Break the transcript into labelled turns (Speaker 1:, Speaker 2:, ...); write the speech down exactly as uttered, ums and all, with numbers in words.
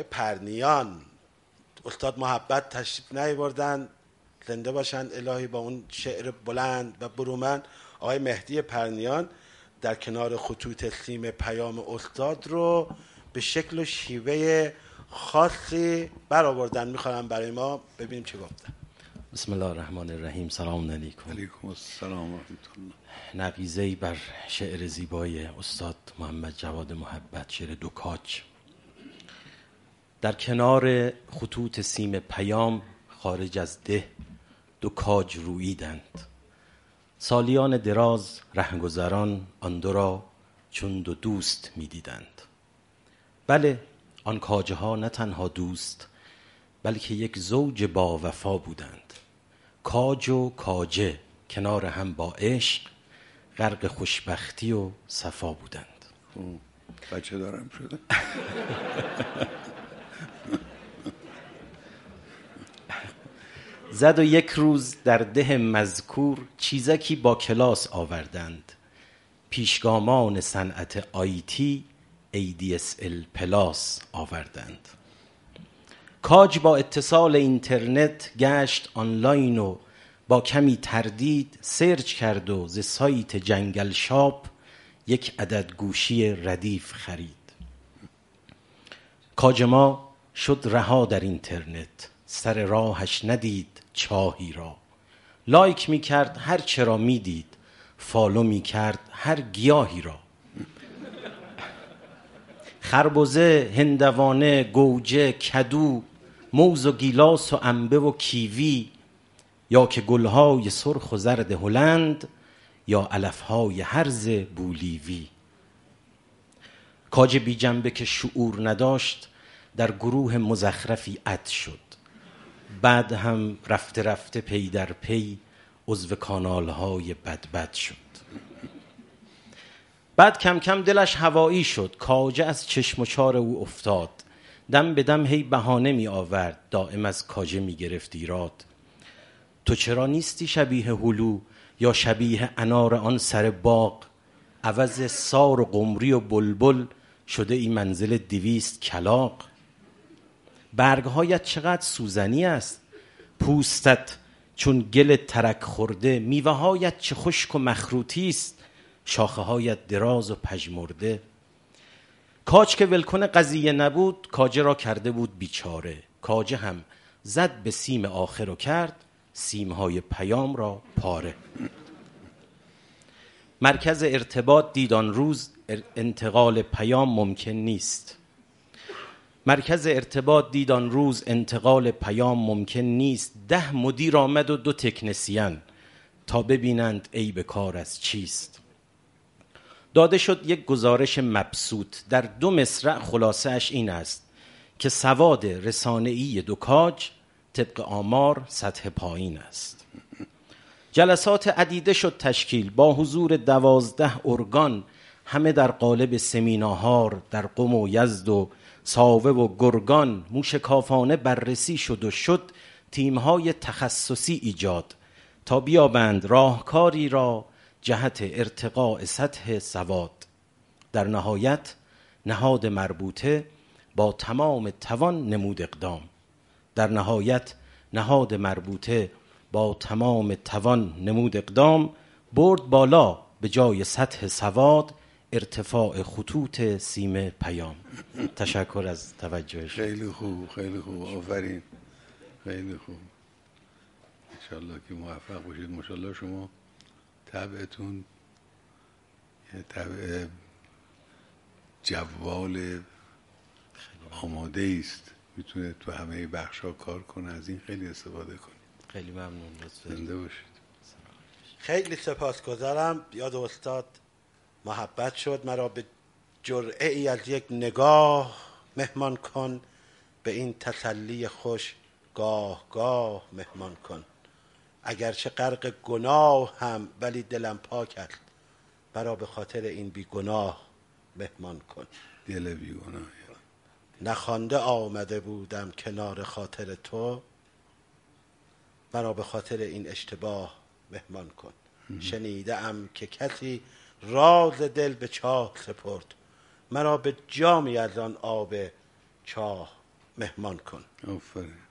Speaker 1: آقای پرنیان، استاد محبت تشریف نیاوردن، زنده باشن الهی، با اون شعر بلند و برومند. آقای مهدی پرنیان در کنار خطوط سیم پیام استاد رو به شکل و شیوه خاصی برآوردن. میخوام برای ما ببینیم چه گفتن.
Speaker 2: بسم الله الرحمن الرحیم. سلام علیکم.
Speaker 3: علیکم السلام و رحمت الله.
Speaker 2: نقیضه‌ای بر شعر زیبای استاد محمد جواد محبت، شعر دو کاج. در کنار خطوط سیم پیام خارج از ده دو کاج روییدند. سالیان دراز رهگذران آن دو را چون دو دوست می دیدند. بله، آن کاجه ها نه تنها دوست بلکه یک زوج با وفا بودند. کاج و کاجه کنار هم با عشق غرق خوشبختی و صفا بودند.
Speaker 3: بچه دارم شده.
Speaker 2: زد و یک روز در ده مذکور چیزکی با کلاس آوردند. پیشگامان صنعت آیتی ای دی اس ال پلاس آوردند. کاج با اتصال اینترنت گشت آنلاین و با کمی تردید سرچ کرد و ز سایت جنگل شاپ یک عدد گوشی ردیف خرید. کاج ما شد رها در اینترنت، سر راهش ندید چاهی را. لایک می کرد هر چرا می دید، فالو می کرد هر گیاهی را. خربزه، هندوانه، گوجه، کدو، موز و گیلاس و انبه و کیوی، یا که گلهای سرخ و زرد هلند یا علفهای هرز بولیوی. کاج بی جنبه که شعور نداشت در گروه مزخرفی اد شد. بعد هم رفته رفته پی در پی عضو کانالهای بد بد شد. بعد کم کم دلش هوایی شد. کاجه از چشم و چار او افتاد. دم به دم هی بهانه می آورد، دائم از کاجه می گرفت ایراد. تو چرا نیستی شبیه هلو یا شبیه انار آن سر باغ؟ عوض سار و قمری و بلبل شده ای منزل دویست کلاغ. برگهایت چقدر سوزنی است، پوستت چون گل ترک خورده. میوه‌هایت چه خشک و مخروطی است، شاخه هایت دراز و پژمرده. کاج که ولکن قضیه نبود، کاجه را کرده بود بیچاره. کاجه هم زد به سیم آخر و کرد سیمهای پیام را پاره. مرکز ارتباط دید آن روز انتقال پیام ممکن نیست. مرکز ارتباط دید آن روز انتقال پیام ممکن نیست. ده مدیر آمد و دو تکنسین تا ببینند عیب کار از چیست. داده شد یک گزارش مبسوط در دو مصرع. خلاصه اش این است که سواد رسانه‌ای دو کاج طبق آمار سطح پایین است. جلسات عدیده شد تشکیل با حضور دوازده ارگان، همه در قالب سمیناهار در قم و یزد و ساوه و گرگان. موشکافانه بررسی شد و شد تیم‌های تخصصی ایجاد تا بیابند راهکاری را جهت ارتقاء سطح سواد. در نهایت نهاد مربوطه با تمام توان نمود اقدام. در نهایت نهاد مربوطه با تمام توان نمود اقدام برد بالا به جای سطح سواد ارتفاع خطوط سیم پیام. تشکر از توجهش.
Speaker 3: خیلی خوب، خیلی خوب، آفرین، خیلی خوب. انشالله که موفق باشید. ماشاءالله شما طبعتون یه طبع جوال آماده است، میتونه تو همه بخشا کار کنه. از این خیلی استفاده کنید.
Speaker 2: خیلی ممنون.
Speaker 3: زنده باشید.
Speaker 1: خیلی سپاسگزارم. یاد استاد محبت شد. مرا به جرعه ای از یک نگاه مهمان کن، به این تسلی خوش گاه گاه مهمان کن. اگرچه غرق گناه هم ولی دلم پاک است، مرا به خاطر این بی گناه مهمان کن.
Speaker 3: دل بی گناه
Speaker 1: نخوانده آمده بودم کنار خاطر تو، مرا به خاطر این اشتباه مهمان کن. شنیده ام که کسی راز دل به چاه سپرد، مرا به جامی از آن آب چاه مهمان کن.
Speaker 3: آفرین.